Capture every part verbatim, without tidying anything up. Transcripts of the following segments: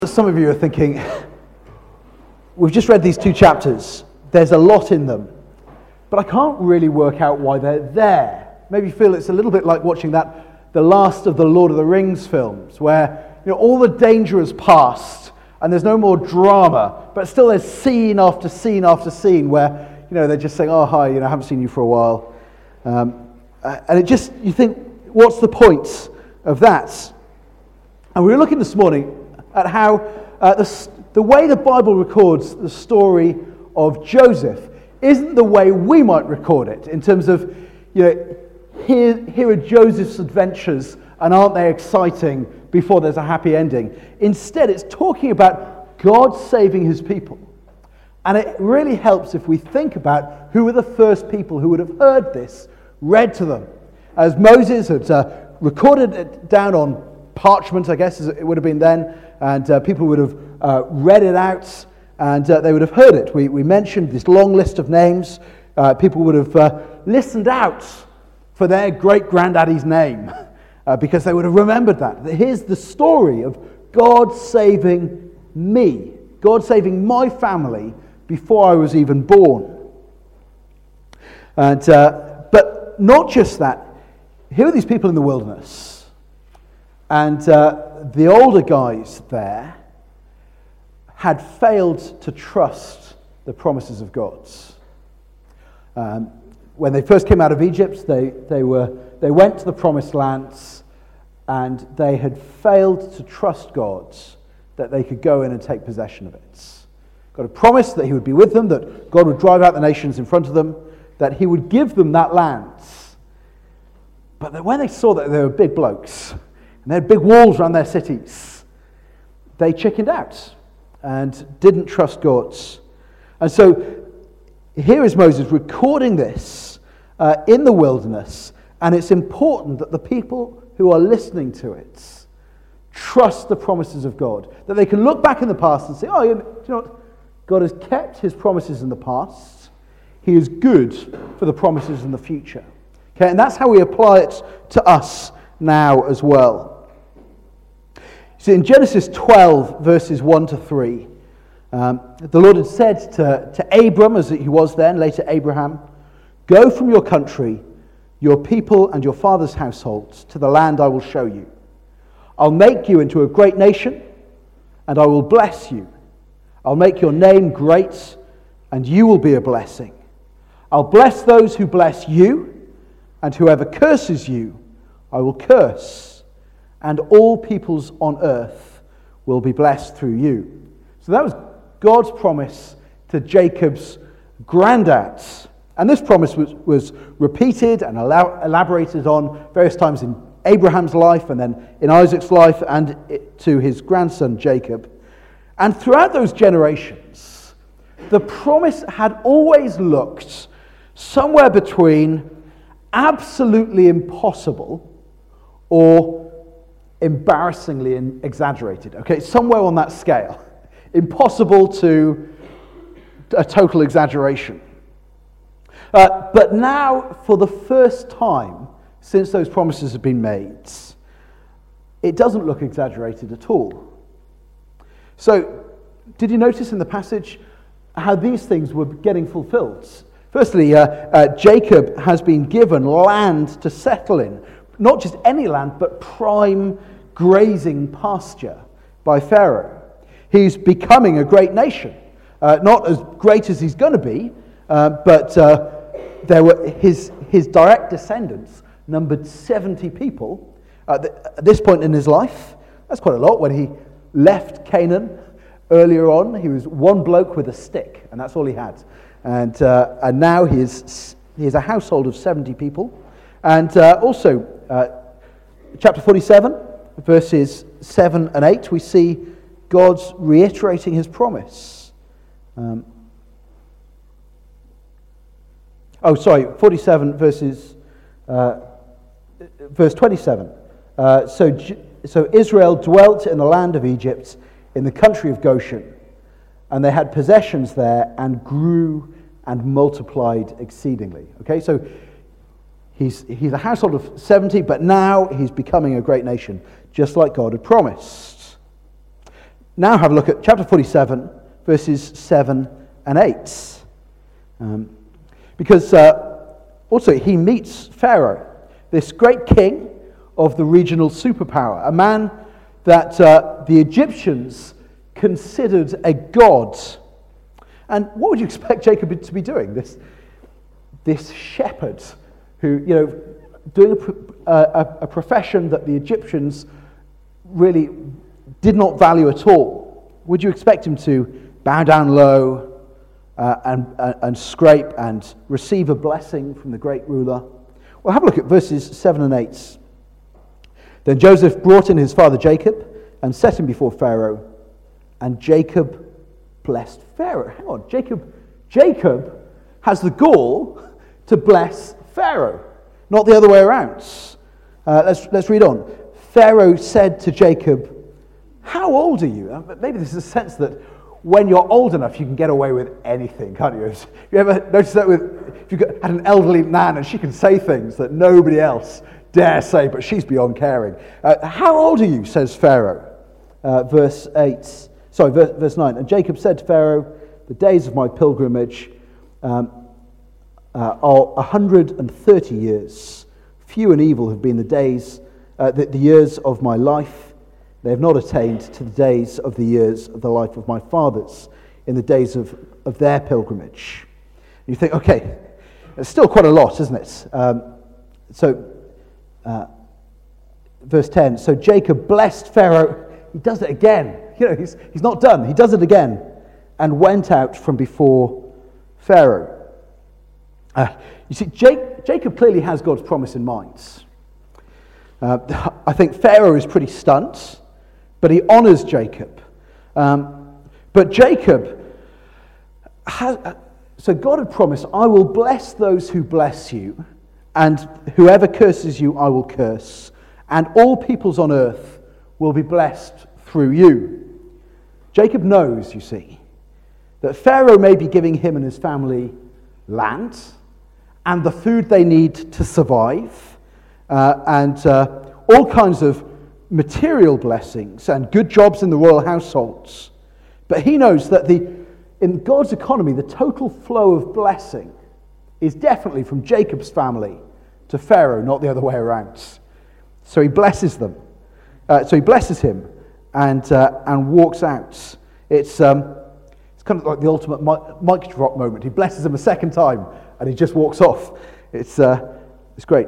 Some of you are thinking, we've just read these two chapters, there's a lot in them, but I can't really work out why they're there. Maybe you feel it's a little bit like watching that, the last of the Lord of the Rings films, where you know all the danger has passed and there's no more drama, but still there's scene after scene after scene where you know they're just saying, oh hi, you know, I haven't seen you for a while. Um, and it just, you think, what's the point of that? And we were looking this morning at how uh, the, the way the Bible records the story of Joseph isn't the way we might record it, in terms of, you know, here, here are Joseph's adventures, and aren't they exciting before there's a happy ending. Instead, it's talking about God saving his people. And it really helps if we think about who were the first people who would have heard this read to them. As Moses had uh, recorded it down on parchment, I guess as it would have been then, and uh, people would have uh, read it out, and uh, they would have heard it. We, we mentioned this long list of names. Uh, people would have uh, listened out for their great-granddaddy's name, uh, because they would have remembered that. Here's the story of God saving me, God saving my family before I was even born. And uh, but not just that. Here are these people in the wilderness, and uh, the older guys there had failed to trust the promises of God. Um, when they first came out of Egypt, they, they, were, they went to the promised lands, and they had failed to trust God that they could go in and take possession of it. God had promised that he would be with them, that God would drive out the nations in front of them, that he would give them that land. But that when they saw that they were big blokes, and they had big walls around their cities, they chickened out and didn't trust God. And so here is Moses recording this uh, in the wilderness, and it's important that the people who are listening to it trust the promises of God, that they can look back in the past and say, oh, you know what? God has kept his promises in the past. He is good for the promises in the future. Okay, and that's how we apply it to us now as well. See, in Genesis twelve, verses one to three, um, the Lord had said to, to Abram, as he was then, later Abraham, go from your country, your people and your father's households, to the land I will show you. I'll make you into a great nation, and I will bless you. I'll make your name great, and you will be a blessing. I'll bless those who bless you, and whoever curses you, I will curse. And all peoples on earth will be blessed through you. So that was God's promise to Jacob's granddads. And this promise was, was repeated and elaborated on various times in Abraham's life, and then in Isaac's life, and to his grandson Jacob. And throughout those generations, the promise had always looked somewhere between absolutely impossible or embarrassingly exaggerated. Okay, somewhere on that scale. Impossible to a total exaggeration. Uh, but now, for the first time since those promises have been made, it doesn't look exaggerated at all. So, did you notice in the passage how these things were getting fulfilled? Firstly, uh, uh, Jacob has been given land to settle in. Not just any land, but prime grazing pasture by Pharaoh. He's becoming a great nation. Uh, not as great as he's going to be, uh, but uh, there were his, his direct descendants numbered seventy people at, the, at this point in his life. That's quite a lot. When he left Canaan earlier on, he was one bloke with a stick, and that's all he had. And uh, and now he is, he is a household of seventy people. And uh, also, uh, chapter forty-seven, verses seven and eight, we see God's reiterating his promise. Um, oh, sorry, forty-seven, verses, uh, verse twenty-seven. Uh, so, so Israel dwelt in the land of Egypt, in the country of Goshen, and they had possessions there and grew and multiplied exceedingly. Okay, so he's he's a household of seventy, but now he's becoming a great nation, just like God had promised. now have a look at chapter forty-seven, verses seven and eight. Um, because uh, also he meets Pharaoh, this great king of the regional superpower, a man that uh, the Egyptians considered a god. And what would you expect Jacob to be doing? This, this shepherd who, you know, doing a, a, a profession that the Egyptians really did not value at all. Would you expect him to bow down low uh, and, and, and scrape and receive a blessing from the great ruler? Well, have a look at verses seven and eight. Then Joseph brought in his father Jacob and set him before Pharaoh, and Jacob blessed Pharaoh. Hang on, Jacob, Jacob has the gall to bless Pharaoh, not the other way around. Uh, let's, let's read on. Pharaoh said to Jacob, "How old are you?" Uh, maybe this is a sense that when you're old enough, you can get away with anything, can't you? You ever notice that with, if you've got, had an elderly nan and she can say things that nobody else dare say, but she's beyond caring. Uh, How old are you, says Pharaoh. Uh, verse eight, sorry, verse, verse nine. And Jacob said to Pharaoh, "The days of my pilgrimage um, uh, are one hundred thirty years. Few and evil have been the days, uh, the, the years of my life. They have not attained to the days of the years of the life of my fathers in the days of, of their pilgrimage." And you think, okay, it's still quite a lot, isn't it? Um, so, uh, verse ten, so Jacob blessed Pharaoh. He does it again. You know, he's, he's not done. He does it again. And went out from before Pharaoh. Uh, you see, Jake, Jacob clearly has God's promise in mind. Uh, I think Pharaoh is pretty stunned, but he honors Jacob. Um, but Jacob has, so God had promised, "I will bless those who bless you, and whoever curses you, I will curse, and all peoples on earth will be blessed through you." Jacob knows, you see, that Pharaoh may be giving him and his family land and the food they need to survive, uh, and uh, all kinds of material blessings and good jobs in the royal households. But he knows that the in God's economy, the total flow of blessing is definitely from Jacob's family to Pharaoh, not the other way around. So he blesses them. Uh, so he blesses him and uh, and walks out. It's um, it's kind of like the ultimate mic, mic drop moment. He blesses him a second time and he just walks off. It's uh, it's great.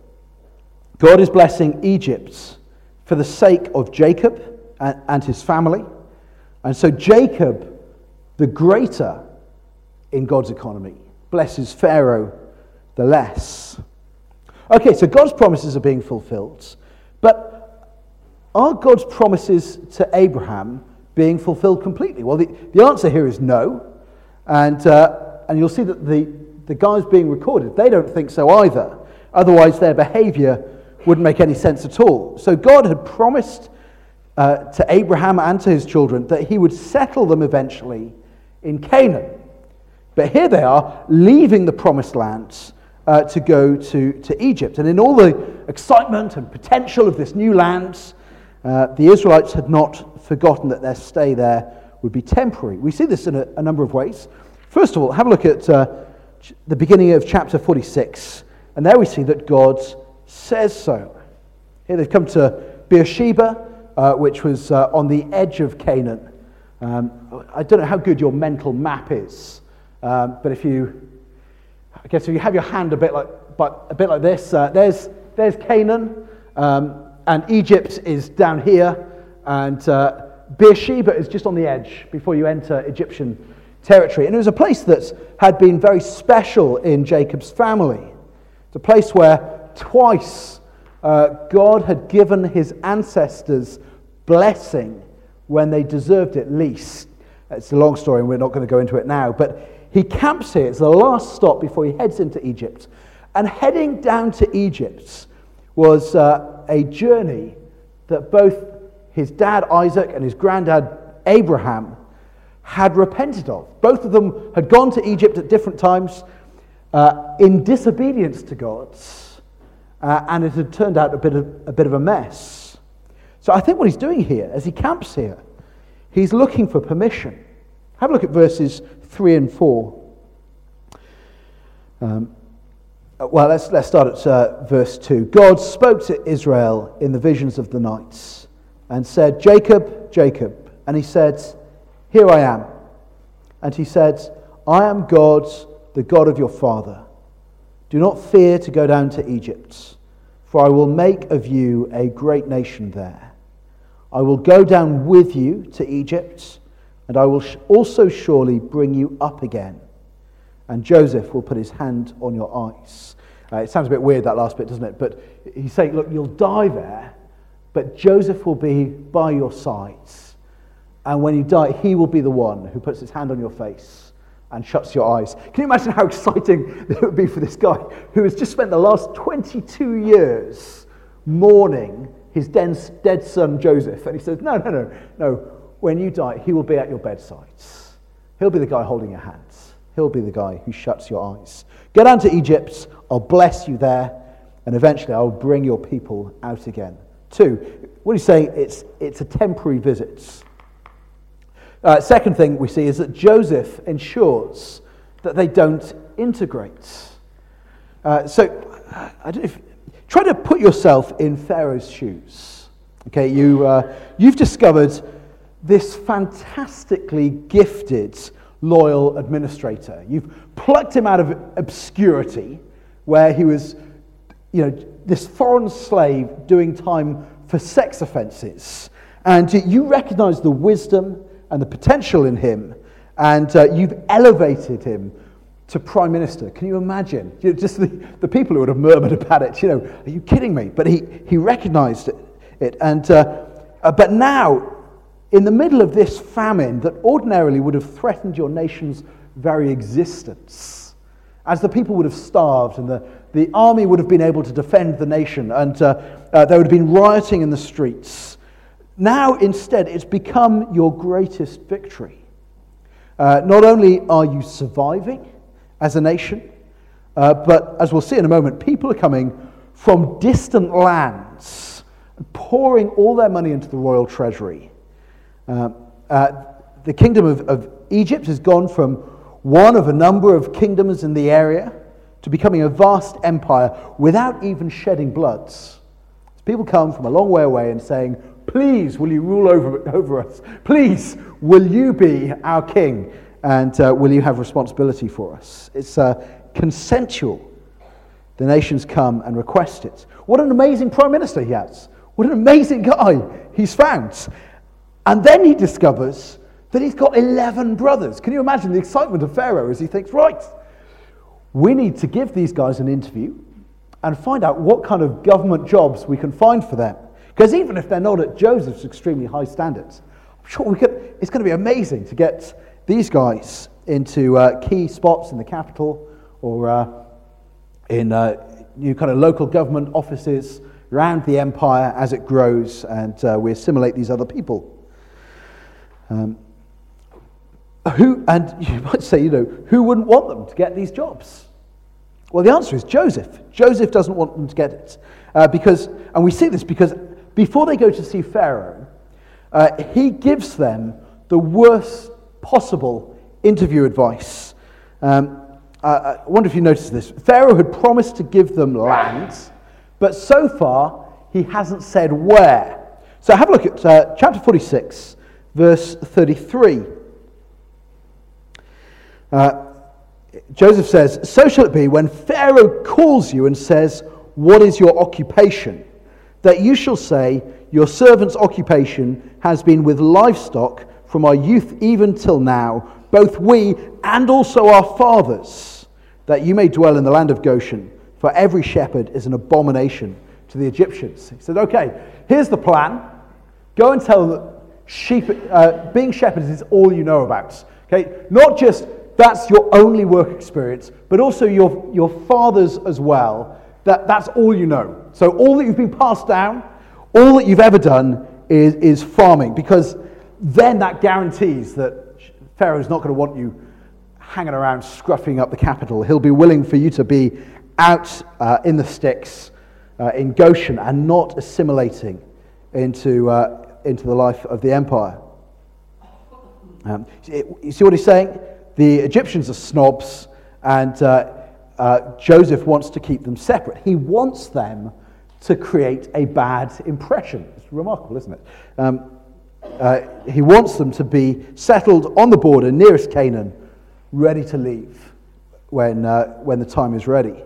God is blessing Egypt for the sake of Jacob and, and his family. And so Jacob, the greater in God's economy, blesses Pharaoh the less. Okay, so God's promises are being fulfilled. But are God's promises to Abraham being fulfilled completely? Well, the, the answer here is no. And uh, and you'll see that the, the guys being recorded, they don't think so either. Otherwise, their behavior wouldn't make any sense at all. So God had promised uh, to Abraham and to his children that he would settle them eventually in Canaan. But here they are, leaving the promised lands uh, to go to, to Egypt. And in all the excitement and potential of this new land, uh, the Israelites had not forgotten that their stay there would be temporary. We see this in a, a number of ways. First of all, have a look at uh, the beginning of chapter forty-six. And there we see that God says so. Here they've come to Beersheba, uh, which was uh, on the edge of Canaan. Um, I don't know how good your mental map is, um, but if you, I guess if you have your hand a bit like, but a bit like this, uh, there's there's Canaan, um, and Egypt is down here, and uh, Beersheba is just on the edge before you enter Egyptian territory. And it was a place that had been very special in Jacob's family. It's a place where twice uh, God had given his ancestors blessing when they deserved it least. It's a long story and we're not going to go into it now, but he camps here. It's the last stop before he heads into Egypt. And heading down to Egypt was uh, a journey that both his dad Isaac and his granddad Abraham had repented of. Both of them had gone to Egypt at different times uh, in disobedience to God, uh, and it had turned out a bit of a bit of a mess. So I think what he's doing here, as he camps here, He's looking for permission. Have a look at verses three and four. Um, well, let's, let's start at uh, verse two. God spoke to Israel in the visions of the nights and said, Jacob, Jacob. And he said, here I am. And he said, I am God, the God of your father. Do not fear to go down to Egypt, for I will make of you a great nation there. I will go down with you to Egypt, and I will also surely bring you up again. And Joseph will put his hand on your eyes. Uh, it sounds a bit weird, that last bit, doesn't it? But he's saying, look, you'll die there, but Joseph will be by your sides. And when you die, he will be the one who puts his hand on your face and shuts your eyes. Can you imagine how exciting it would be for this guy who has just spent the last twenty-two years mourning his dead son Joseph? And he says, no, no, no, no. When you die, he will be at your bedsides. He'll be the guy holding your hands. He'll be the guy who shuts your eyes. Go down to Egypt. I'll bless you there. And eventually I'll bring your people out again. Two, what he's saying, it's, it's a temporary visit. Uh, second thing we see is that Joseph ensures that they don't integrate. Uh, so, I don't know if, try to put yourself in Pharaoh's shoes. Okay, you, uh, you've discovered this fantastically gifted, loyal administrator. You've plucked him out of obscurity, where he was, you know, this foreign slave doing time for sex offences. And you recognize the wisdom and the potential in him, and uh, you've elevated him to prime minister. Can you imagine? You know, just the, the people who would have murmured about it, you know, are you kidding me? But he, he recognized it. it. And uh, uh, But now, in the middle of this famine that ordinarily would have threatened your nation's very existence, as the people would have starved and the, the army would have been able to defend the nation, and uh, uh, there would have been rioting in the streets, now instead it's become your greatest victory. Uh, not only are you surviving as a nation, uh, but as we'll see in a moment, people are coming from distant lands, pouring all their money into the royal treasury. Uh, uh, the kingdom of, of Egypt has gone from one of a number of kingdoms in the area to becoming a vast empire without even shedding bloods. People come from a long way away and saying, please, will you rule over, over us? Please, will you be our king? And uh, will you have responsibility for us? It's uh, consensual. The nations come and request it. What an amazing prime minister he has. What an amazing guy he's found. And then he discovers that he's got eleven brothers. Can you imagine the excitement of Pharaoh as he thinks, right, we need to give these guys an interview and find out what kind of government jobs we can find for them. Because even if they're not at Joseph's extremely high standards, I'm sure we could, it's going to be amazing to get these guys into uh, key spots in the capital or uh, in uh, new kind of local government offices around the empire as it grows, and uh, we assimilate these other people. Um, who and you might say, you know, who wouldn't want them to get these jobs? Well, the answer is Joseph. Joseph doesn't want them to get it uh, because, and we see this because before they go to see Pharaoh, uh, he gives them the worst possible interview advice. Um, uh, I wonder if you noticed this. Pharaoh had promised to give them land, but so far he hasn't said where. So have a look at uh, chapter forty-six, verse thirty-three. Uh, Joseph says, so shall it be when Pharaoh calls you and says, what is your occupation? That you shall say, your servant's occupation has been with livestock from our youth even till now, both we and also our fathers, that you may dwell in the land of Goshen, for every shepherd is an abomination to the Egyptians. He said, okay, here's the plan. Go and tell them sheep, uh, being shepherds is all you know about. Okay, not just that's your only work experience, but also your, your fathers as well. That, that's all you know. So all that you've been passed down, all that you've ever done is, is farming, because then that guarantees that Pharaoh's not going to want you hanging around scruffing up the capital. He'll be willing for you to be out uh, in the sticks uh, in Goshen and not assimilating into, uh, into the life of the empire. Um, you see what he's saying? The Egyptians are snobs, and uh, uh, Joseph wants to keep them separate. He wants them to create a bad impression. It's remarkable, isn't it? Um, uh, he wants them to be settled on the border nearest Canaan, ready to leave when, uh, when the time is ready.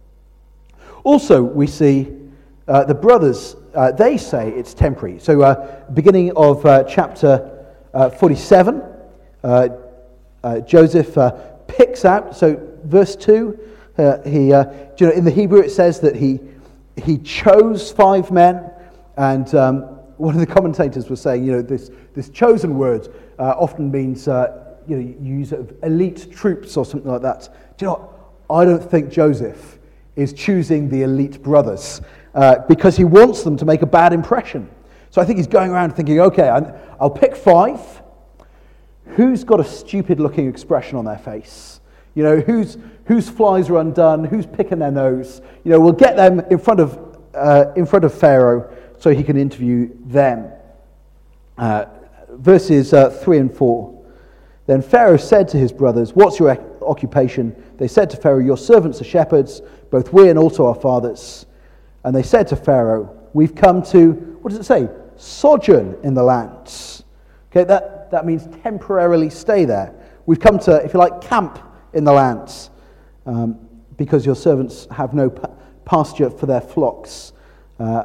Also, we see uh, the brothers, uh, they say it's temporary. So, uh, beginning of uh, chapter uh, forty-seven, uh, uh, Joseph uh, picks out, so verse two, uh, he, uh, you know, in the Hebrew it says that he he chose five men, and um, one of the commentators was saying, you know, this, this chosen word uh, often means, uh, you know, you use it of elite troops or something like that. Do you know what? I don't think Joseph is choosing the elite brothers uh, because he wants them to make a bad impression. So I think he's going around thinking, okay, I'll pick five. Who's got a stupid-looking expression on their face? You know, whose whose flies are undone? Who's picking their nose? You know, we'll get them in front of uh, in front of Pharaoh so he can interview them. Uh, verses uh, three and four. Then Pharaoh said to his brothers, "What's your occupation?" They said to Pharaoh, "Your servants are shepherds, both we and also our fathers." And they said to Pharaoh, "We've come to," what does it say? "Sojourn in the lands." Okay, that, that means temporarily stay there. We've come to, if you like, camp in the lands, um, because your servants have no pa- pasture for their flocks. Uh,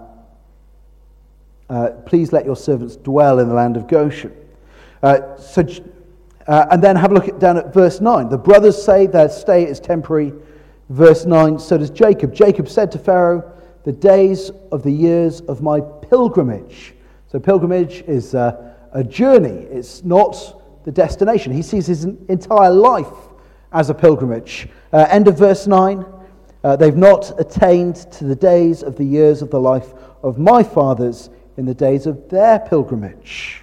uh, please let your servants dwell in the land of Goshen. Uh, so, uh, and then have a look at, down at verse nine. The brothers say their stay is temporary. Verse nine, so does Jacob. Jacob said to Pharaoh, "The days of the years of my pilgrimage." So pilgrimage is uh, a journey. It's not the destination. He sees his entire life as a pilgrimage. Uh, end of verse nine. Uh, they've not attained to the days of the years of the life of my fathers in the days of their pilgrimage.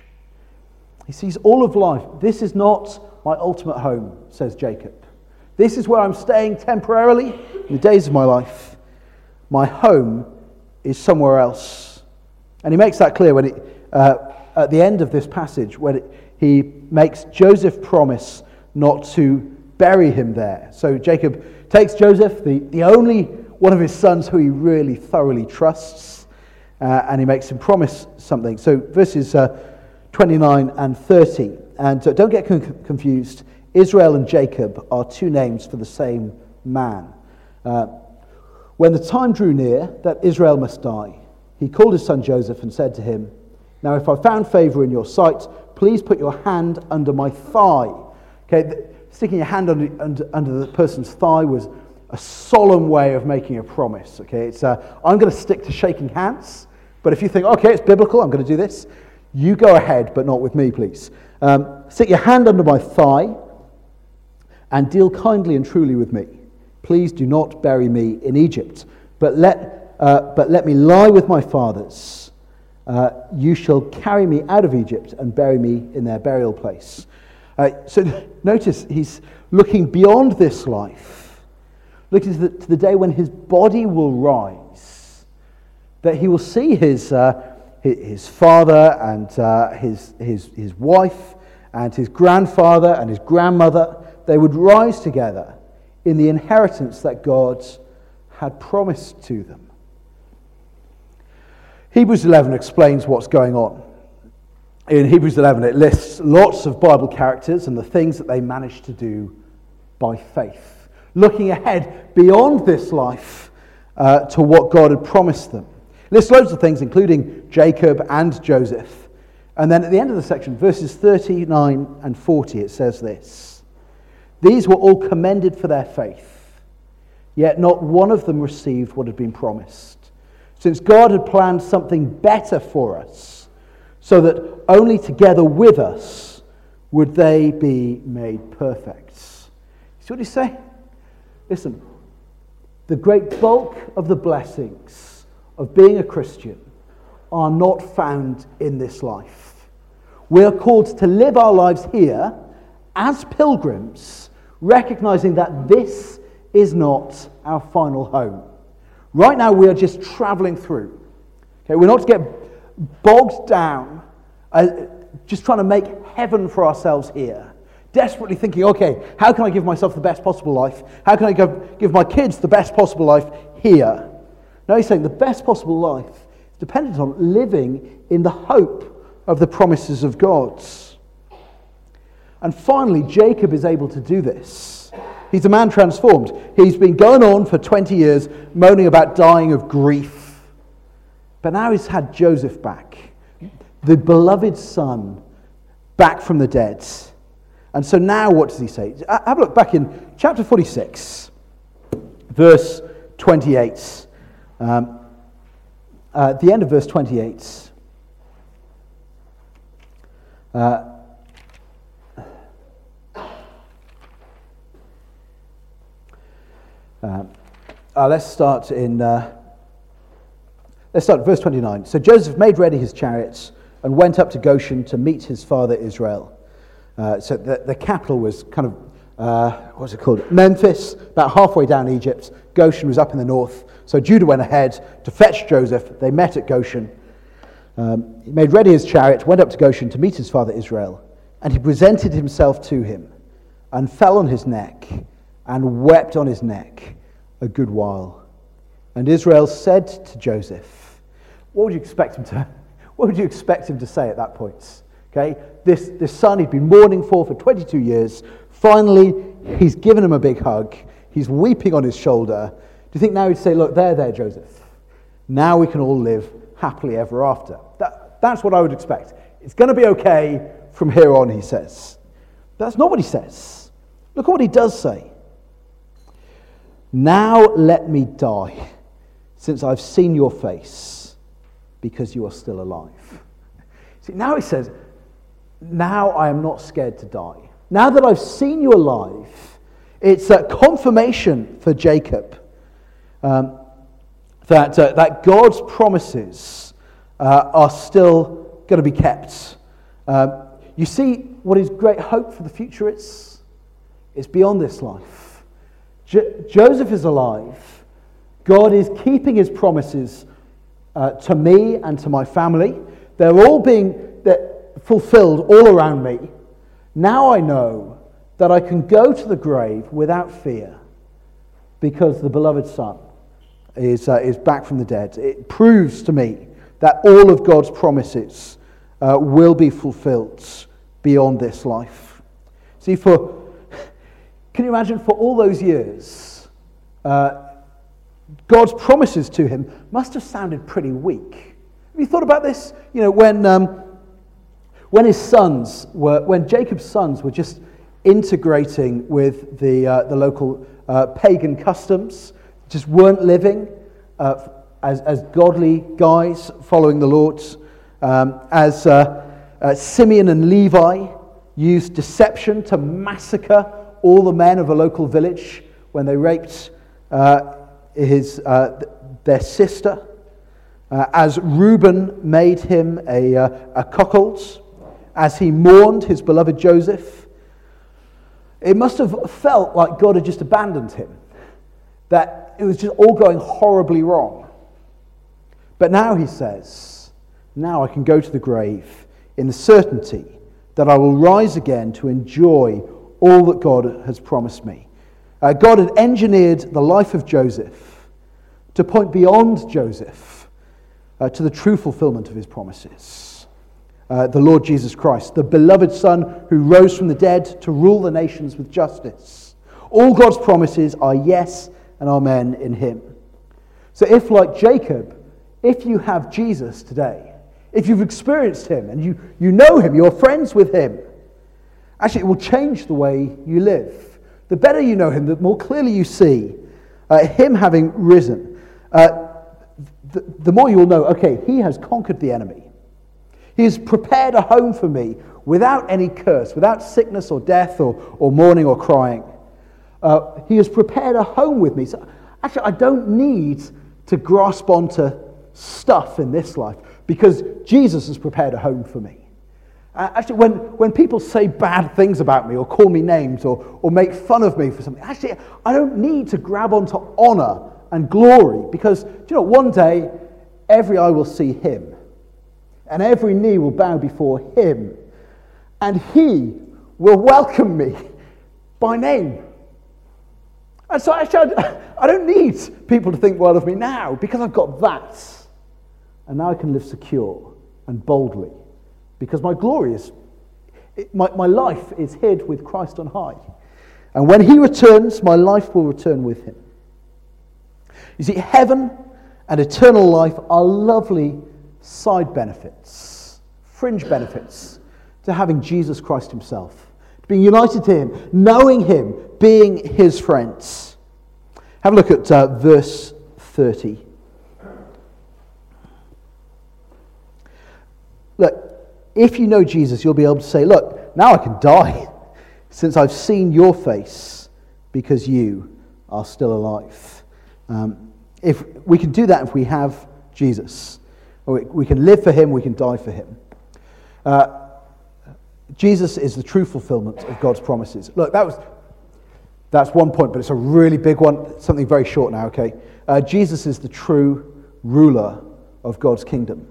He sees all of life. This is not my ultimate home, says Jacob. This is where I'm staying temporarily in the days of my life. My home is somewhere else. And he makes that clear when it, uh, at the end of this passage, when it, he makes Joseph promise not to bury him there. So Jacob takes Joseph, the, the only one of his sons who he really thoroughly trusts, uh, and he makes him promise something. So verses uh, twenty-nine and thirty. And uh, don't get con- confused. Israel and Jacob are two names for the same man. Uh, when the time drew near that Israel must die, he called his son Joseph and said to him, "Now if I found favor in your sight, please put your hand under my thigh." Okay, th- sticking your hand under, under, under the person's thigh was a solemn way of making a promise. Okay, it's uh, I'm going to stick to shaking hands, but if you think, okay, it's biblical, I'm going to do this, you go ahead, but not with me, please. Um, stick your hand under my thigh and deal kindly and truly with me. Please do not bury me in Egypt, but let uh, but let me lie with my fathers. Uh, you shall carry me out of Egypt and bury me in their burial place. Uh, so notice he's looking beyond this life, looking to the, to the day when his body will rise, that he will see his uh, his father and uh, his his his wife and his grandfather and his grandmother. They would rise together in the inheritance that God had promised to them. Hebrews eleven explains what's going on. In Hebrews eleven, it lists lots of Bible characters and the things that they managed to do by faith, looking ahead beyond this life uh, to what God had promised them. It lists loads of things, including Jacob and Joseph. And then at the end of the section, verses thirty-nine and forty, it says this: "These were all commended for their faith, yet not one of them received what had been promised, since God had planned something better for us, so that only together with us would they be made perfect." See what he's saying? Listen, the great bulk of the blessings of being a Christian are not found in this life. We are called to live our lives here as pilgrims, recognizing that this is not our final home. Right now we are just traveling through. Okay, we're not to get bogged down uh, just trying to make heaven for ourselves here, desperately thinking, okay, how can I give myself the best possible life? How can I give, give my kids the best possible life here? No, he's saying the best possible life is dependent on living in the hope of the promises of God. And finally, Jacob is able to do this. He's a man transformed. He's been going on for twenty years, moaning about dying of grief. But now he's had Joseph back, the beloved son, back from the dead. And so now what does he say? Have a look back in chapter forty-six, verse twenty-eight. Um, uh, at the end of verse twenty-eight, uh, uh, uh, let's start in uh, let's start at verse twenty-nine. So Joseph made ready his chariots and went up to Goshen to meet his father Israel. Uh, so the, the capital was kind of, uh, what's it called? Memphis, about halfway down Egypt. Goshen was up in the north. So Judah went ahead to fetch Joseph. They met at Goshen. Um, he made ready his chariot, went up to Goshen to meet his father Israel. And he presented himself to him and fell on his neck and wept on his neck a good while. And Israel said to Joseph, what would you expect him to, what would you expect him to say at that point? Okay, this, this son he'd been mourning for for twenty-two years, finally he's given him a big hug, he's weeping on his shoulder. Do you think now he'd say, look, there, there, Joseph, now we can all live happily ever after? That, that's what I would expect. It's going to be okay from here on, he says. But that's not what he says. Look at what he does say. Now let me die, since I've seen your face, because you are still alive. See, now he says, now I am not scared to die. Now that I've seen you alive, it's a confirmation for Jacob um, that, uh, that God's promises uh, are still going to be kept. Um, you see what his great hope for the future is? It's beyond this life. Jo- Joseph is alive. God is keeping his promises uh, to me and to my family. They're all being fulfilled all around me. Now I know that I can go to the grave without fear because the beloved son is, uh, is back from the dead. It proves to me that all of God's promises uh, will be fulfilled beyond this life. See, for can you imagine for all those years, uh, God's promises to him must have sounded pretty weak. Have you thought about this? You know, when um, when his sons were, when Jacob's sons were just integrating with the uh, the local uh, pagan customs, just weren't living uh, as as godly guys following the Lord, um, as uh, uh, Simeon and Levi used deception to massacre all the men of a local village when they raped uh, his uh, their sister. Uh, as Reuben made him a, uh, a cuckold, as he mourned his beloved Joseph, it must have felt like God had just abandoned him, that it was just all going horribly wrong. But now he says, now I can go to the grave in the certainty that I will rise again to enjoy all that God has promised me. Uh, God had engineered the life of Joseph to point beyond Joseph Uh, to the true fulfillment of his promises. Uh, the Lord Jesus Christ, the beloved Son who rose from the dead to rule the nations with justice. All God's promises are yes and amen in him. So if, like Jacob, if you have Jesus today, if you've experienced him and you, you know him, you're friends with him, actually it will change the way you live. The better you know him, the more clearly you see uh, him having risen. Uh, The, the more you'll know, okay, he has conquered the enemy. He has prepared a home for me without any curse, without sickness or death or, or mourning or crying. Uh, he has prepared a home with me. So actually, I don't need to grasp onto stuff in this life because Jesus has prepared a home for me. Uh, actually, when, when people say bad things about me or call me names or, or make fun of me for something, actually, I don't need to grab onto honor and glory, because, do you know, one day every eye will see him, and every knee will bow before him, and he will welcome me by name. And so actually, I don't need people to think well of me now, because I've got that. And now I can live secure and boldly, because my glory is, my, my life is hid with Christ on high. And when he returns, my life will return with him. You see, heaven and eternal life are lovely side benefits, fringe benefits to having Jesus Christ himself, being united to him, knowing him, being his friends. Have a look at uh, verse thirty. Look, if you know Jesus, you'll be able to say, look, now I can die, since I've seen your face, because you are still alive. Um, if we can do that if we have Jesus. Or we, we can live for him, we can die for him. Uh, Jesus is the true fulfillment of God's promises. Look, that was that's one point, but it's a really big one. Something very short now, okay? Uh, Jesus is the true ruler of God's kingdom.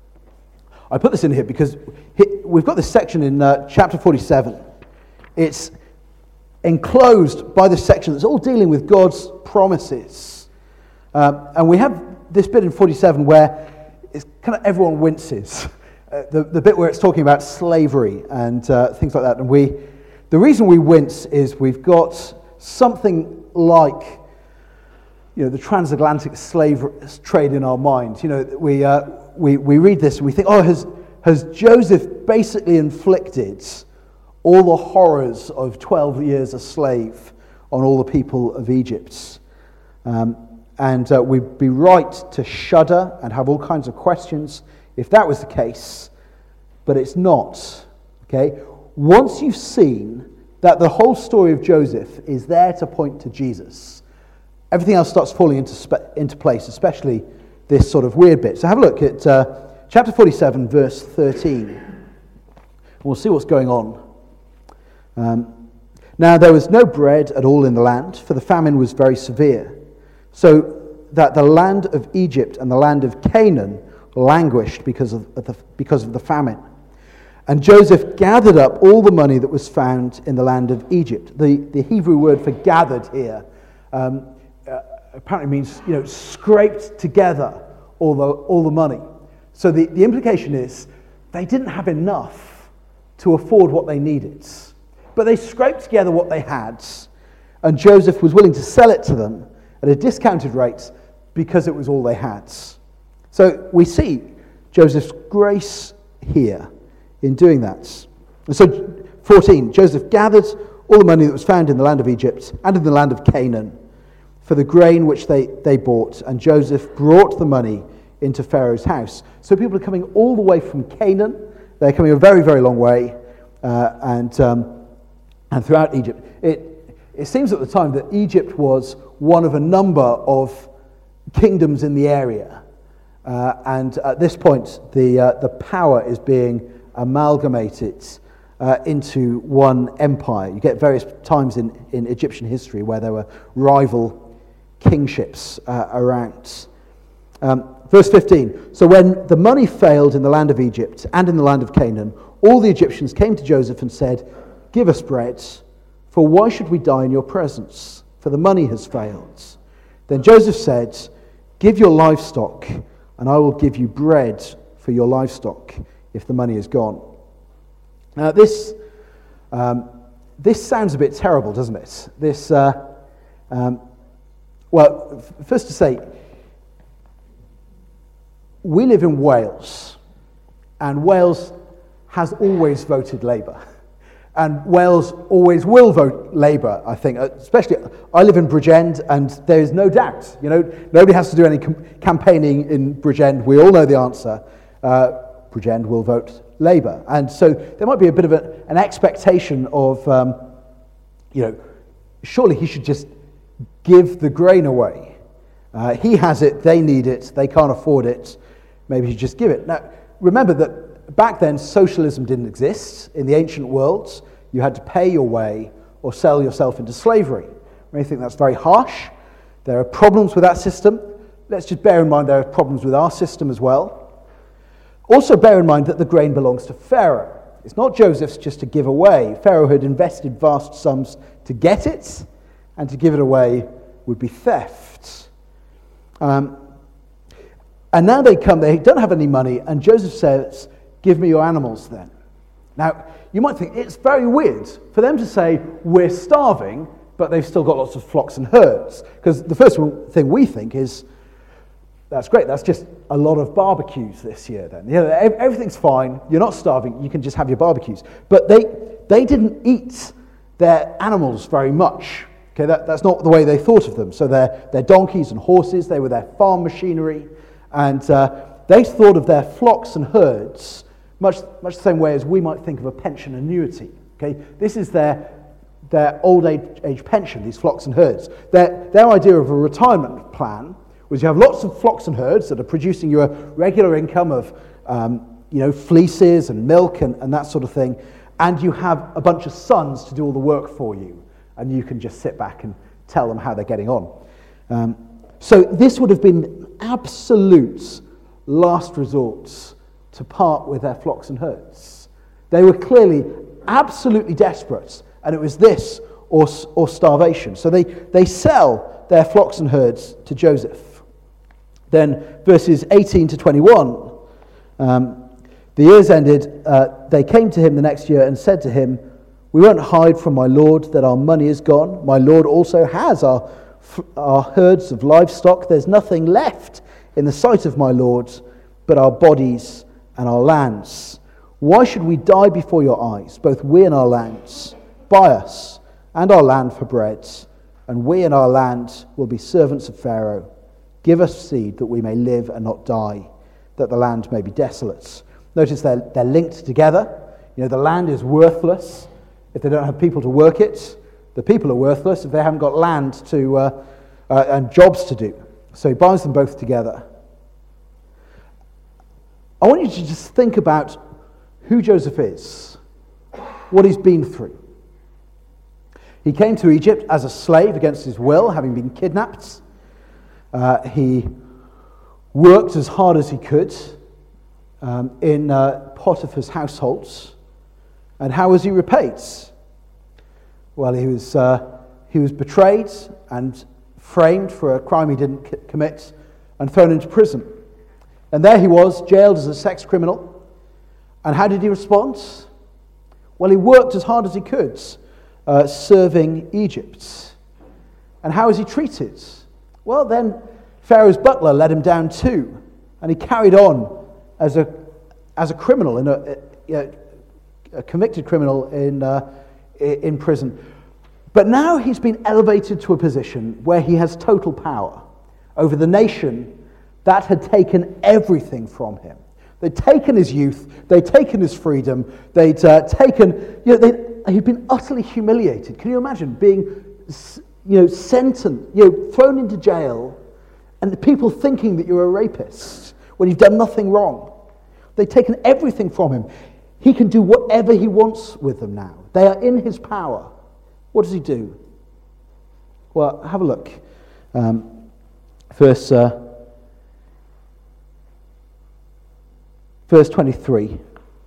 I put this in here because we've got this section in uh, chapter forty-seven. It's enclosed by this section that's all dealing with God's promises. Um, and we have this bit in forty-seven where it's kind of everyone winces. Uh, the, the bit where it's talking about slavery and uh, things like that. And we, the reason we wince is we've got something like, you know, the transatlantic slave trade in our minds. You know, we uh, we we read this and we think, oh, has has Joseph basically inflicted all the horrors of twelve years a slave on all the people of Egypt? Um, and uh, we'd be right to shudder and have all kinds of questions if that was the case, but it's not. Okay? Once you've seen that the whole story of Joseph is there to point to Jesus, everything else starts falling into spe- into place, especially this sort of weird bit. So have a look at uh, chapter forty-seven, verse thirteen. We'll see what's going on. Um, now there was no bread at all in the land, for the famine was very severe, so that the land of Egypt and the land of Canaan languished because of the, because of the famine. And Joseph gathered up all the money that was found in the land of Egypt. The, the Hebrew word for gathered here um, uh, apparently means, you know, scraped together all the all the money. So the, the implication is they didn't have enough to afford what they needed. But they scraped together what they had, and Joseph was willing to sell it to them at a discounted rate because it was all they had. So we see Joseph's grace here in doing that. And so, fourteen, Joseph gathered all the money that was found in the land of Egypt and in the land of Canaan for the grain which they, they bought, and Joseph brought the money into Pharaoh's house. So people are coming all the way from Canaan. They're coming a very, very long way, uh, and um, and throughout Egypt. It, it seems at the time that Egypt was one of a number of kingdoms in the area. Uh, and at this point, the uh, the power is being amalgamated uh, into one empire. You get various times in, in Egyptian history where there were rival kingships uh, around. Um, verse fifteen, so when the money failed in the land of Egypt and in the land of Canaan, all the Egyptians came to Joseph and said, "Give us bread, for why should we die in your presence? For the money has failed." Then Joseph said, "Give your livestock, and I will give you bread for your livestock if the money is gone." Now this um, this sounds a bit terrible, doesn't it? This, uh, um, well, f- first to say, we live in Wales, and Wales has always voted Labour. And Wales always will vote Labour, I think. Especially, I live in Bridgend, and there is no doubt. You know, nobody has to do any com- campaigning in Bridgend. We all know the answer. Uh, Bridgend will vote Labour, and so there might be a bit of a, an expectation of, um, you know, surely he should just give the grain away. Uh, he has it. They need it. They can't afford it. Maybe he should just give it. Now, remember that back then, socialism didn't exist. In the ancient world, you had to pay your way or sell yourself into slavery. You may think that's very harsh. There are problems with that system. Let's just bear in mind there are problems with our system as well. Also bear in mind that the grain belongs to Pharaoh. It's not Joseph's just to give away. Pharaoh had invested vast sums to get it, and to give it away would be theft. Um, and now they come, they don't have any money, and Joseph says, give me your animals then. Now, you might think it's very weird for them to say, we're starving, but they've still got lots of flocks and herds. Because the first thing we think is, that's great, that's just a lot of barbecues this year then. You know, everything's fine, you're not starving, you can just have your barbecues. But they they didn't eat their animals very much. Okay, that, that's not the way they thought of them. So their, their donkeys and horses, they were their farm machinery, and uh, they thought of their flocks and herds much much the same way as we might think of a pension annuity. Okay, this is their their old age, age pension, these flocks and herds. Their, their idea of a retirement plan was you have lots of flocks and herds that are producing you a regular income of um, you know, fleeces and milk and, and that sort of thing, and you have a bunch of sons to do all the work for you, and you can just sit back and tell them how they're getting on. Um, so this would have been absolute last resort to part with their flocks and herds. They were clearly absolutely desperate, and it was this or, or starvation. So they, they sell their flocks and herds to Joseph. Then verses eighteen to twenty-one, um, the years ended, uh, they came to him the next year and said to him, we won't hide from my lord that our money is gone. My lord also has our, our herds of livestock. There's nothing left in the sight of my lord but our bodies and our lands. Why should we die before your eyes, both we and our lands? Buy us and our land for bread, and we and our land will be servants of Pharaoh. Give us seed that we may live and not die, that the land may be desolate. Notice they're, they're linked together. You know, the land is worthless if they don't have people to work it. The people are worthless if they haven't got land to uh, uh, and jobs to do. So he binds them both together. I want you to just think about who Joseph is, what he's been through. He came to Egypt as a slave against his will, having been kidnapped. Uh, he worked as hard as he could um, in uh, Potiphar's household. And how was he repaid? Well, he was uh, he was betrayed and framed for a crime he didn't c- commit and thrown into prison. And there he was, jailed as a sex criminal. And how did he respond? Well, he worked as hard as he could, uh, serving Egypt. And how was he treated? Well, then Pharaoh's butler let him down too, and he carried on as a as a criminal, in a, a, a convicted criminal in uh, in prison. But now he's been elevated to a position where he has total power over the nation that had taken everything from him. They'd taken his youth, they'd taken his freedom, they'd uh, taken, you know, they'd, he'd been utterly humiliated. Can you imagine being, you know, sentenced, you know, thrown into jail, and the people thinking that you're a rapist when you've done nothing wrong? They've taken everything from him. He can do whatever he wants with them now. They are in his power. What does he do? Well, have a look. Um, verse, uh, verse twenty-three.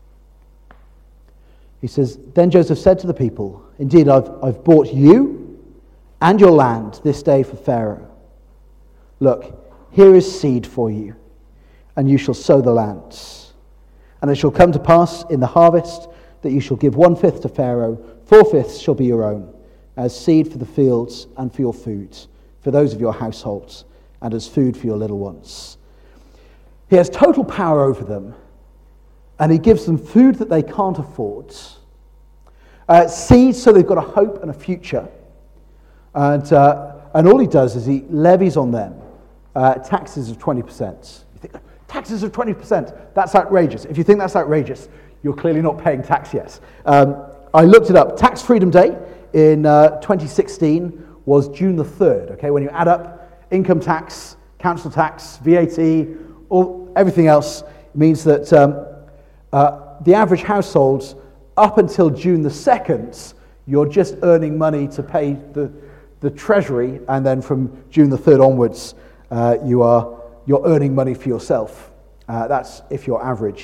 He says, Then Joseph said to the people, Indeed, I've, I've bought you and your land this day for Pharaoh. Look, here is seed for you, and you shall sow the land. And it shall come to pass in the harvest that you shall give one-fifth to Pharaoh, four-fifths shall be your own, as seed for the fields and for your food, for those of your households, and as food for your little ones. He has total power over them, and he gives them food that they can't afford, uh, seed so they've got a hope and a future, and uh, and all he does is he levies on them uh, taxes of twenty percent. You think, taxes of twenty percent, that's outrageous. If you think that's outrageous, you're clearly not paying tax yet. Um, I looked it up. Tax Freedom Day in uh, twenty sixteen was June the third, okay? When you add up income tax, council tax, V A T, all, everything else, it means that um, uh, the average household, up until June the second, you're just earning money to pay the, the treasury, and then from June the third onwards, uh, you are, you're earning money for yourself. Uh, that's if you're average.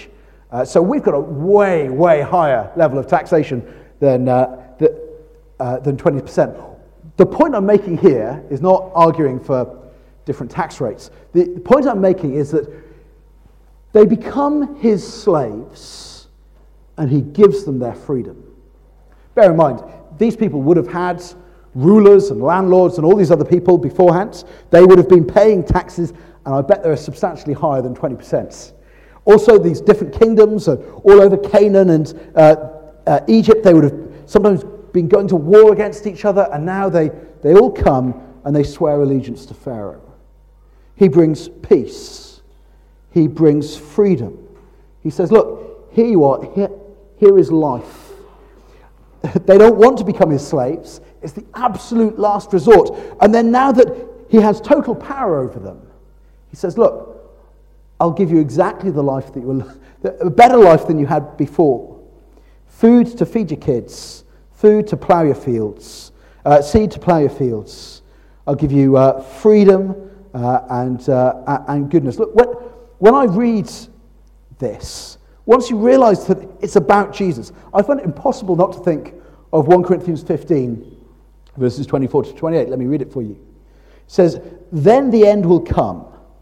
Uh, so we've got a way, way higher level of taxation than, uh, the, uh, than twenty percent. The point I'm making here is not arguing for different tax rates. The, the point I'm making is that they become his slaves and he gives them their freedom. Bear in mind, these people would have had rulers and landlords and all these other people beforehand. They would have been paying taxes, and I bet they're substantially higher than twenty percent. Also, these different kingdoms are all over Canaan and uh, uh, Egypt. They would have sometimes been going to war against each other, and now they, they all come and they swear allegiance to Pharaoh. He brings peace. He brings freedom. He says, look, here you are. Here, here is life. They don't want to become his slaves. It's the absolute last resort. And then now that he has total power over them, he says, look, I'll give you exactly the life that you were, a better life than you had before. Food to feed your kids, food to plow your fields, uh, seed to plow your fields. I'll give you uh, freedom uh, and uh, and goodness. Look, when, when I read this, once you realize that it's about Jesus, I find it impossible not to think of First Corinthians fifteen, verses twenty-four to twenty-eight. Let me read it for you. It says, then the end will come,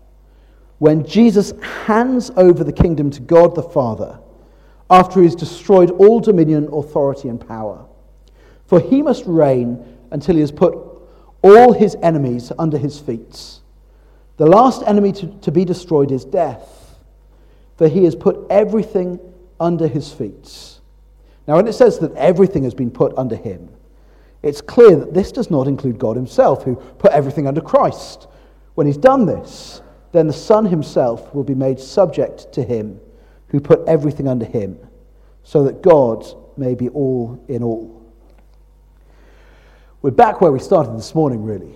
when Jesus hands over the kingdom to God the Father, after he has destroyed all dominion, authority, and power. For he must reign until he has put all his enemies under his feet. The last enemy to, to be destroyed is death, for he has put everything under his feet. Now, when it says that everything has been put under him, it's clear that this does not include God himself, who put everything under Christ. When he's done this, then the Son himself will be made subject to him who put everything under him, so that God may be all in all. We're back where we started this morning, really.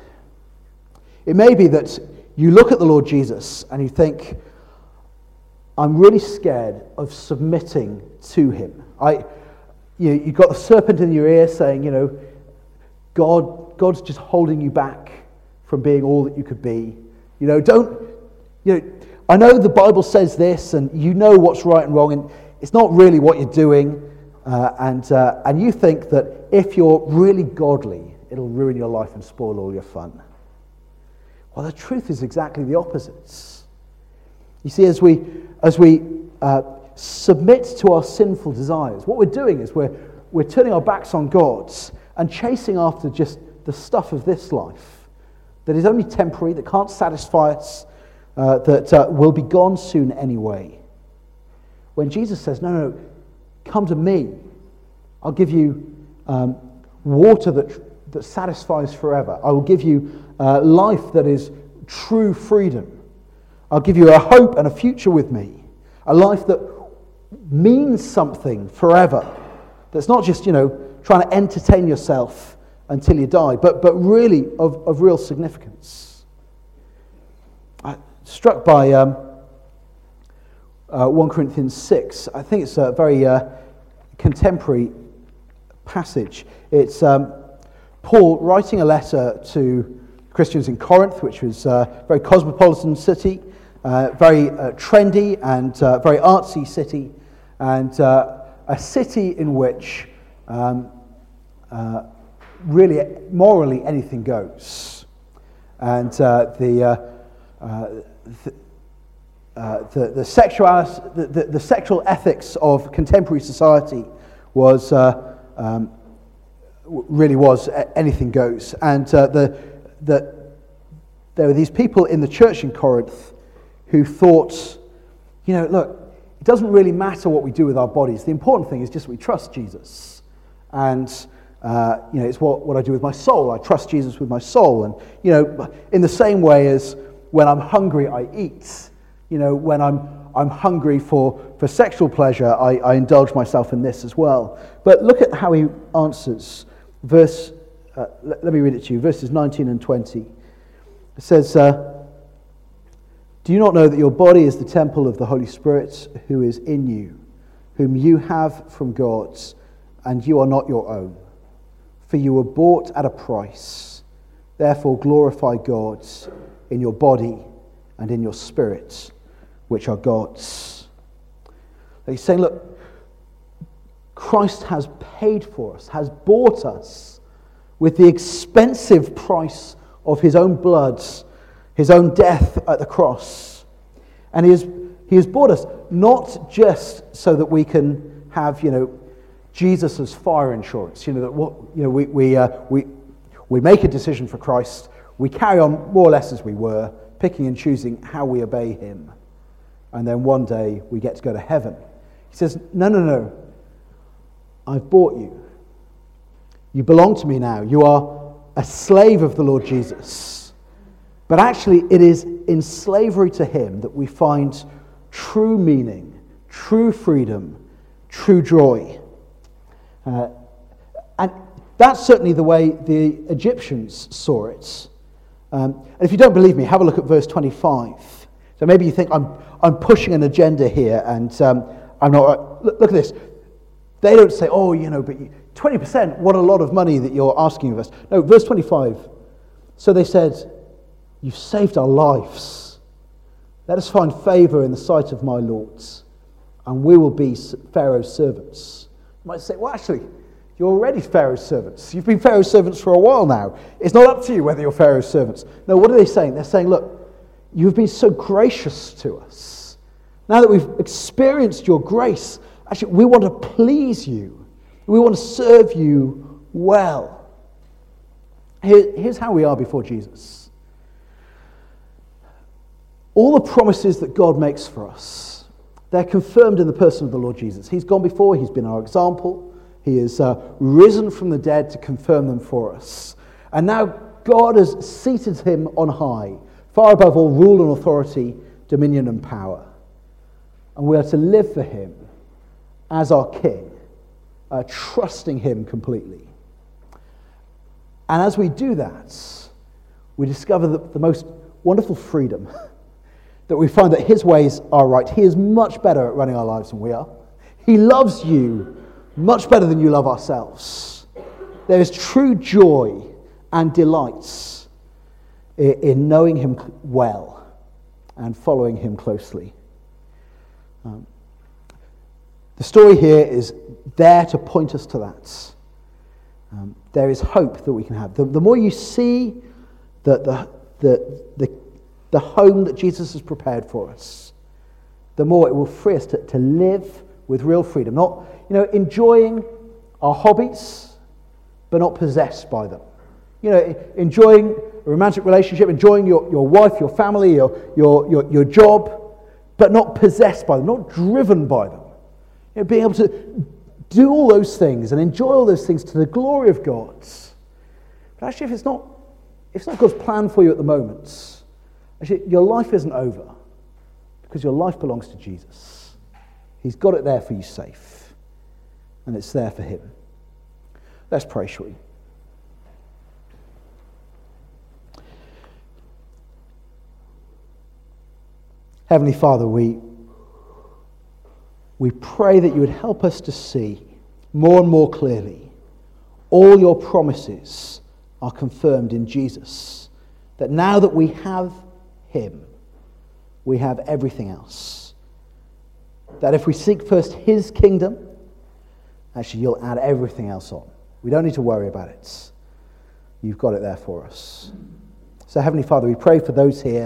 It may be that you look at the Lord Jesus and you think, I'm really scared of submitting to him. I, you, you've got the serpent in your ear saying, you know, God, God's just holding you back from being all that you could be. You know, don't, you know, I know the Bible says this and you know what's right and wrong and it's not really what you're doing. Uh, and uh, and you think that if you're really godly, it'll ruin your life and spoil all your fun. Well, the truth is exactly the opposite. You see, as we as we uh, submit to our sinful desires, what we're doing is we're we're turning our backs on God and chasing after just the stuff of this life that is only temporary, that can't satisfy us, uh, that uh, will be gone soon anyway. When Jesus says, no, no, no, come to me, I'll give you um, water that, that satisfies forever. I will give you uh, life that is true freedom. I'll give you a hope and a future with me, a life that means something forever. That's not just, you know, trying to entertain yourself until you die, but but really of, of real significance. I'm struck by um, uh, First Corinthians six. I think it's a very uh, contemporary passage. It's um, Paul writing a letter to Christians in Corinth, which was a very cosmopolitan city, uh, very uh, trendy and uh, very artsy city, and uh, a city in which um, uh, really, morally, anything goes. And uh, the, uh, uh, the, uh, the the sexuality, the, the, the sexual ethics of contemporary society was uh, um, really was anything goes. And uh, the the there were these people in the church in Corinth who thought, you know, look, it doesn't really matter what we do with our bodies. The important thing is just we trust Jesus. And Uh, you know, it's what, what I do with my soul. I trust Jesus with my soul. And, you know, in the same way as when I'm hungry, I eat. You know, when I'm I'm hungry for, for sexual pleasure, I, I indulge myself in this as well. But look at how he answers. Verse, uh, let, let me read it to you, verses nineteen and twenty. It says, uh, do you not know that your body is the temple of the Holy Spirit who is in you, whom you have from God, and you are not your own? For you were bought at a price. Therefore glorify God in your body and in your spirit, which are God's. He's saying, look, Christ has paid for us, has bought us with the expensive price of his own blood, his own death at the cross. And he has, he has bought us not just so that we can have, you know, Jesus as fire insurance. You know, that what, you know, we, we, uh, we, we make a decision for Christ, we carry on more or less as we were, picking and choosing how we obey him. And then one day we get to go to heaven. He says, no, no, no. I've bought you. You belong to me now. You are a slave of the Lord Jesus. But actually, it is in slavery to him that we find true meaning, true freedom, true joy. Uh, and that's certainly the way the Egyptians saw it. Um, and if you don't believe me, have a look at verse twenty-five. So maybe you think I'm I'm pushing an agenda here, and um, I'm not. Look, look at this. They don't say, "Oh, you know, but twenty percent. What a lot of money that you're asking of us." No, verse twenty-five. So they said, "You've saved our lives. Let us find favor in the sight of my lords, and we will be Pharaoh's servants." You might say, "Well, actually, you're already Pharaoh's servants. You've been Pharaoh's servants for a while now. It's not up to you whether you're Pharaoh's servants." No, what are they saying? They're saying, look, you've been so gracious to us. Now that we've experienced your grace, actually, we want to please you. We want to serve you well. Here, here's how we are before Jesus. All the promises that God makes for us, they're confirmed in the person of the Lord Jesus. He's gone before, he's been our example. He is uh, risen from the dead to confirm them for us. And now God has seated him on high, far above all rule and authority, dominion and power. And we are to live for him as our King, uh, trusting him completely. And as we do that, we discover the, the most wonderful freedom, that we find that his ways are right. He is much better at running our lives than we are. He loves you much better than you love ourselves. There is true joy and delight in knowing him well and following him closely. Um, the story here is there to point us to that. Um, there is hope that we can have. The, the more you see that the, the, the, the home that Jesus has prepared for us, the more it will free us to, to live with real freedom. Not, you know, enjoying our hobbies, but not possessed by them. You know, enjoying a romantic relationship, enjoying your, your wife, your family, your, your, your, your job, but not possessed by them, not driven by them. You know, being able to do all those things and enjoy all those things to the glory of God. But actually, if it's not, if it's not God's plan for you at the moment, actually, your life isn't over, because your life belongs to Jesus. He's got it there for you safe, and it's there for him. Let's pray, shall we? Heavenly Father, we, we pray that you would help us to see more and more clearly all your promises are confirmed in Jesus. That now that we have him, we have everything else. That if we seek first his kingdom, actually you'll add everything else on. We don't need to worry about it. You've got it there for us. So Heavenly Father, we pray for those here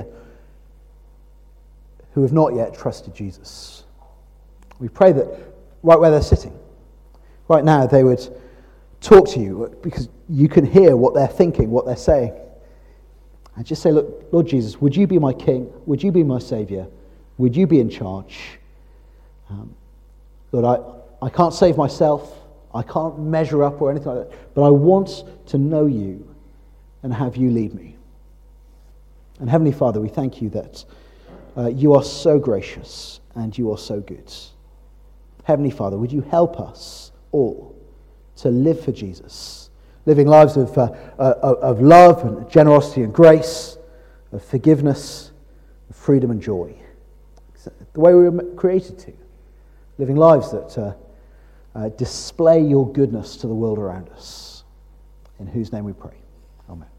who have not yet trusted Jesus. We pray that right where they're sitting, right now, they would talk to you, because you can hear what they're thinking, what they're saying. And just say, look, Lord Jesus, would you be my King? Would you be my Saviour? Would you be in charge? Um, Lord, I, I can't save myself. I can't measure up or anything like that. But I want to know you and have you lead me. And Heavenly Father, we thank you that uh, you are so gracious and you are so good. Heavenly Father, would you help us all to live for Jesus, living lives of, uh, uh, of love and generosity and grace, of forgiveness, of freedom and joy, the way we were created to, living lives that uh, uh, display your goodness to the world around us, in whose name we pray. Amen.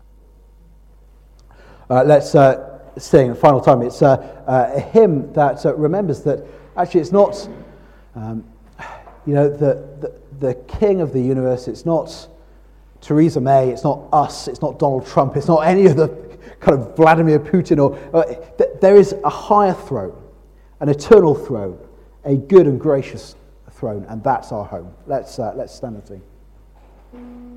Uh, let's uh, sing a final time. It's uh, uh, a hymn that uh, remembers that actually it's not Um, you know, the, the, the king of the universe, it's not Theresa May, it's not us, it's not Donald Trump, it's not any of the kind of Vladimir Putin. Or uh, th- There is a higher throne, an eternal throne, a good and gracious throne, and that's our home. Let's, uh, let's stand and sing.